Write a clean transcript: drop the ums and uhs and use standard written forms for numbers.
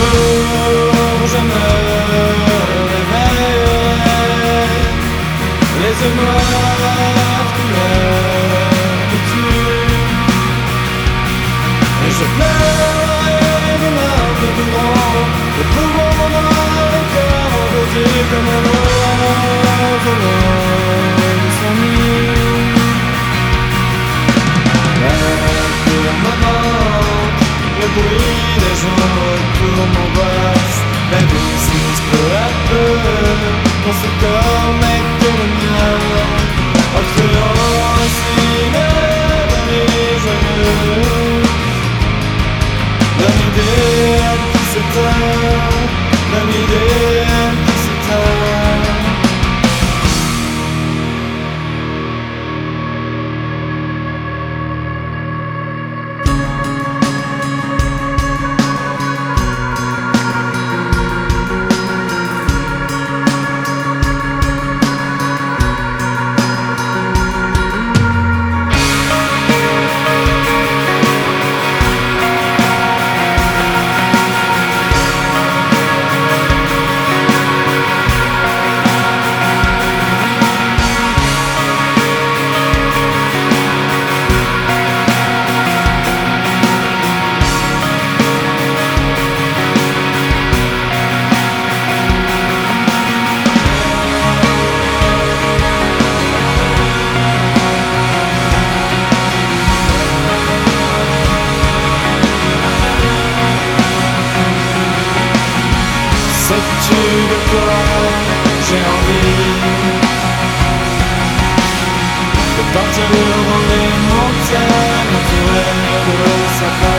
jour je me réveille, les yeux noirs couleur de tulle, et je pleure des larmes de grand, le poumon dans le cœur enrosé comme un oiseau de son nid. L'air me manque, le bruit des gens autour m'angoisse, la vie s'use peu à peu dans ce corps mec de le mien, en créant ainsi mes joyeux. D'un idéal qui s'éteint, d'un idéal qui s'éteint. Sais-tu de quoi j'ai envie? De partir dans les montagnes entourées de sapins.